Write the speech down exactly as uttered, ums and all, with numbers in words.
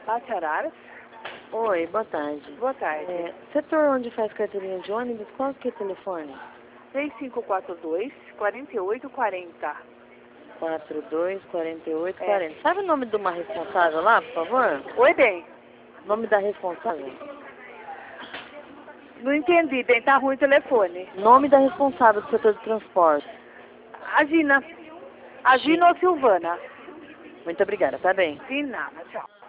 Pátio Araras. Oi, boa tarde. Boa tarde. É, setor onde faz carteirinha de ônibus, qual que é o telefone? três cinco quatro dois, quatro oito quatro zero. quatro dois, quatro oito, É. quarenta. Sabe o nome de uma responsável lá, por favor? Oi, bem. Nome da responsável? Não entendi, bem, tá ruim o telefone. Nome da responsável do setor de transporte. A Gina. A Gina ou Silvana? Muito obrigada, tá bem. De nada, tchau.